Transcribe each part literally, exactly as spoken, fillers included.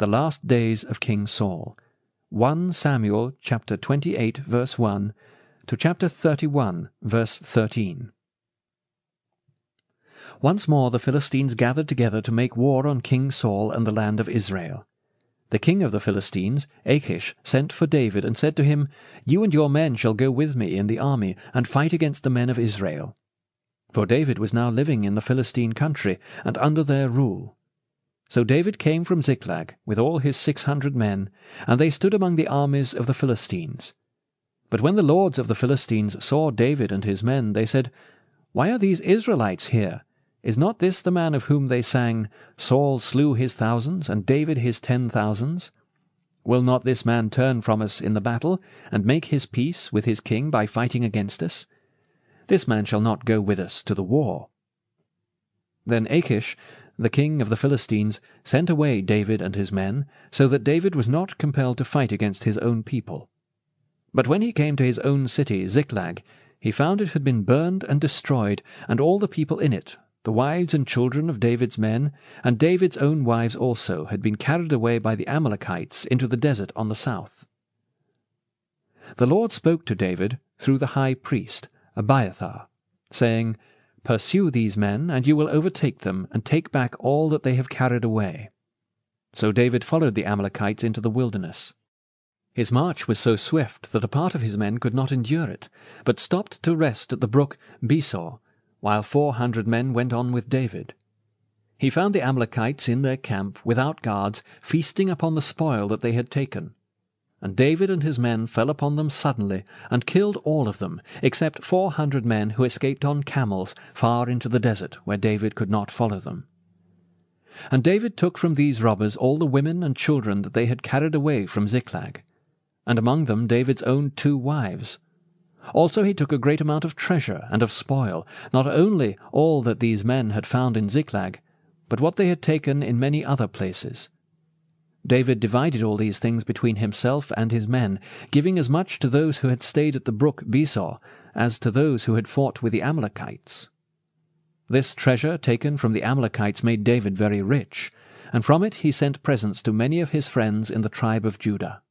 The last days of King Saul. First Samuel chapter twenty-eight verse one to chapter thirty-one verse thirteen. Once more the Philistines gathered together to make war on King Saul and the land of Israel. The king of the Philistines, Achish, sent for David and said to him, "You and your men shall go with me in the army and fight against the men of Israel." For David was now living in the Philistine country and under their rule. So David came from Ziklag with all his six hundred men, and they stood among the armies of the Philistines. But when the lords of the Philistines saw David and his men, they said, "Why are these Israelites here? Is not this the man of whom they sang, 'Saul slew his thousands, and David his ten thousands'? Will not this man turn from us in the battle, and make his peace with his king by fighting against us? This man shall not go with us to the war." Then Achish, the king of the Philistines, sent away David and his men, so that David was not compelled to fight against his own people. But when he came to his own city, Ziklag, he found it had been burned and destroyed, and all the people in it, the wives and children of David's men, and David's own wives also, had been carried away by the Amalekites into the desert on the south. The Lord spoke to David through the high priest, Abiathar, saying, "Pursue these men, and you will overtake them, and take back all that they have carried away." So David followed the Amalekites into the wilderness. His march was so swift that a part of his men could not endure it, but stopped to rest at the brook Besor, while four hundred men went on with David. He found the Amalekites in their camp, without guards, feasting upon the spoil that they had taken. And David and his men fell upon them suddenly, and killed all of them, except four hundred men who escaped on camels far into the desert, where David could not follow them. And David took from these robbers all the women and children that they had carried away from Ziklag, and among them David's own two wives. Also he took a great amount of treasure and of spoil, not only all that these men had found in Ziklag, but what they had taken in many other places. David divided all these things between himself and his men, giving as much to those who had stayed at the brook Besor as to those who had fought with the Amalekites. This treasure taken from the Amalekites made David very rich, and from it he sent presents to many of his friends in the tribe of Judah.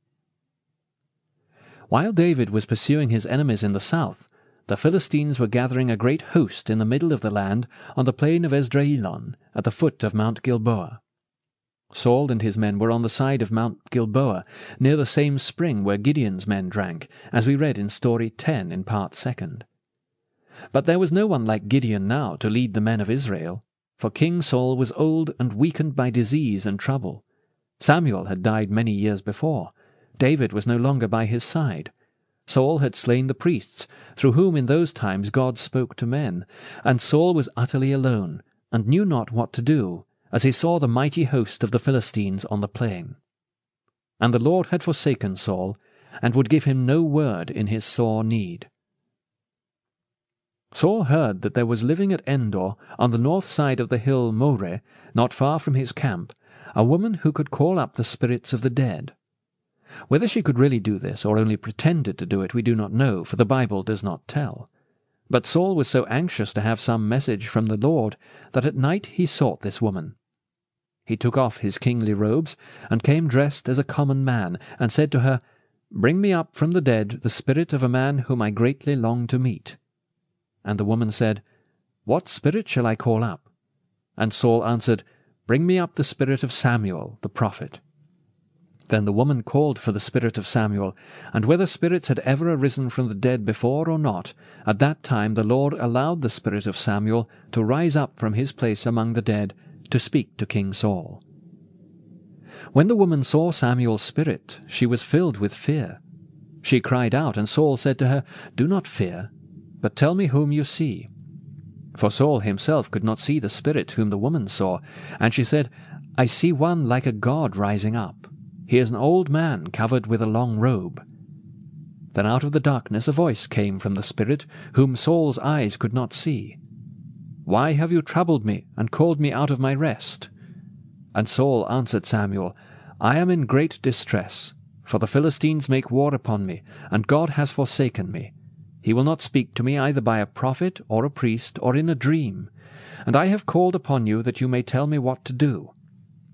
While David was pursuing his enemies in the south, the Philistines were gathering a great host in the middle of the land on the plain of Esdraelon, at the foot of Mount Gilboa. Saul and his men were on the side of Mount Gilboa, near the same spring where Gideon's men drank, as we read in Story ten in part second. But there was no one like Gideon now to lead the men of Israel, for King Saul was old and weakened by disease and trouble. Samuel had died many years before. David was no longer by his side. Saul had slain the priests, through whom in those times God spoke to men, and Saul was utterly alone, and knew not what to do, as he saw the mighty host of the Philistines on the plain. And the Lord had forsaken Saul, and would give him no word in his sore need. Saul heard that there was living at Endor, on the north side of the hill Moreh, not far from his camp, a woman who could call up the spirits of the dead. Whether she could really do this, or only pretended to do it, we do not know, for the Bible does not tell. But Saul was so anxious to have some message from the Lord that at night he sought this woman. He took off his kingly robes, and came dressed as a common man, and said to her, "Bring me up from the dead the spirit of a man whom I greatly long to meet." And the woman said, "What spirit shall I call up?" And Saul answered, "Bring me up the spirit of Samuel the prophet." Then the woman called for the spirit of Samuel, and whether spirits had ever arisen from the dead before or not, at that time the Lord allowed the spirit of Samuel to rise up from his place among the dead, to speak to King Saul. When the woman saw Samuel's spirit, she was filled with fear. She cried out, and Saul said to her, "Do not fear, but tell me whom you see." For Saul himself could not see the spirit whom the woman saw, and she said, "I see one like a god rising up. He is an old man covered with a long robe." Then out of the darkness a voice came from the spirit, whom Saul's eyes could not see. "Why have you troubled me, and called me out of my rest?" And Saul answered Samuel, "I am in great distress, for the Philistines make war upon me, and God has forsaken me. He will not speak to me either by a prophet, or a priest, or in a dream. And I have called upon you that you may tell me what to do."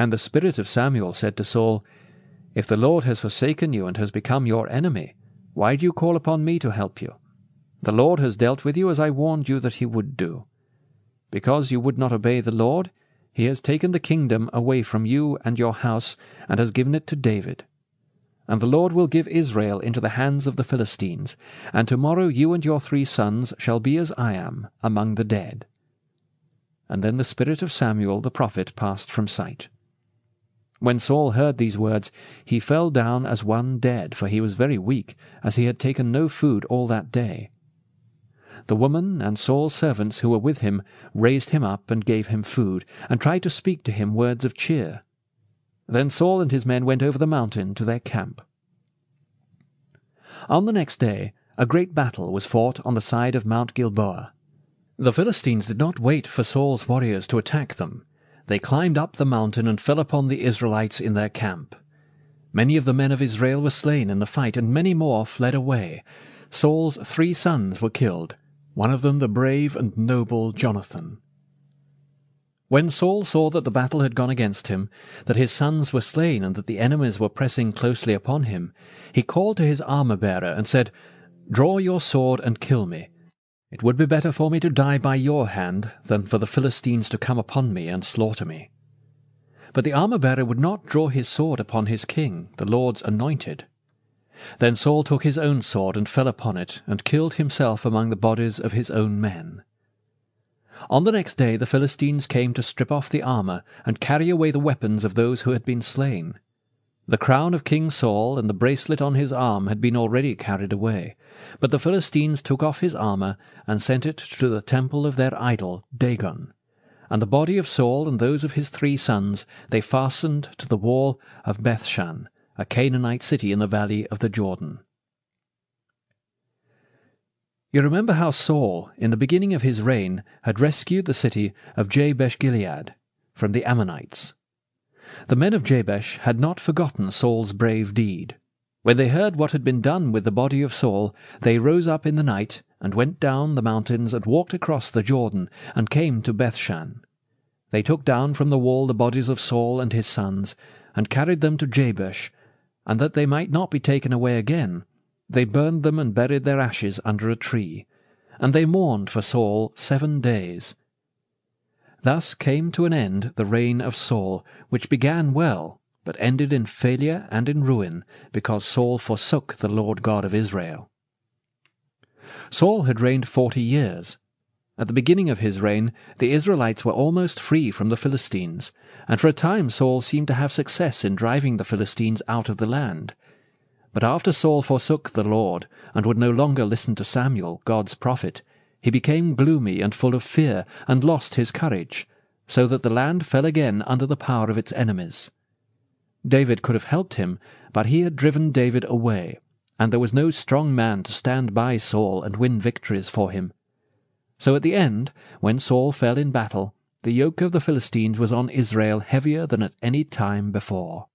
And the spirit of Samuel said to Saul, If the Lord has forsaken you and has become your enemy, why do you call upon me to help you? The Lord has dealt with you as I warned you that he would do. Because you would not obey the Lord, he has taken the kingdom away from you and your house, and has given it to David. And the Lord will give Israel into the hands of the Philistines, and tomorrow you and your three sons shall be as I am among the dead. And then the spirit of Samuel the prophet passed from sight. When Saul heard these words, he fell down as one dead, for he was very weak, as he had taken no food all that day. The woman and Saul's servants who were with him raised him up and gave him food, and tried to speak to him words of cheer. Then Saul and his men went over the mountain to their camp. On the next day a great battle was fought on the side of Mount Gilboa. The Philistines did not wait for Saul's warriors to attack them. They climbed up the mountain and fell upon the Israelites in their camp. Many of the men of Israel were slain in the fight, and many more fled away. Saul's three sons were killed, one of them the brave and noble Jonathan. When Saul saw that the battle had gone against him, that his sons were slain, and that the enemies were pressing closely upon him, he called to his armor-bearer and said, Draw your sword and kill me. It would be better for me to die by your hand than for the Philistines to come upon me and slaughter me. But the armor-bearer would not draw his sword upon his king, the Lord's anointed. Then Saul took his own sword and fell upon it, and killed himself among the bodies of his own men. On the next day the Philistines came to strip off the armor, and carry away the weapons of those who had been slain. The crown of King Saul and the bracelet on his arm had been already carried away, but the Philistines took off his armor, and sent it to the temple of their idol Dagon. And the body of Saul and those of his three sons they fastened to the wall of Bethshan, a Canaanite city in the valley of the Jordan. You remember how Saul, in the beginning of his reign, had rescued the city of Jabesh-Gilead from the Ammonites. The men of Jabesh had not forgotten Saul's brave deed. When they heard what had been done with the body of Saul, they rose up in the night, and went down the mountains, and walked across the Jordan, and came to Bethshan. They took down from the wall the bodies of Saul and his sons, and carried them to Jabesh, and that they might not be taken away again, they burned them and buried their ashes under a tree, and they mourned for Saul seven days. Thus came to an end the reign of Saul, which began well, but ended in failure and in ruin, because Saul forsook the Lord God of Israel. Saul had reigned forty years. At the beginning of his reign, the Israelites were almost free from the Philistines, and for a time Saul seemed to have success in driving the Philistines out of the land. But after Saul forsook the Lord, and would no longer listen to Samuel, God's prophet, he became gloomy and full of fear, and lost his courage, so that the land fell again under the power of its enemies. David could have helped him, but he had driven David away, and there was no strong man to stand by Saul and win victories for him. So at the end, when Saul fell in battle, the yoke of the Philistines was on Israel heavier than at any time before.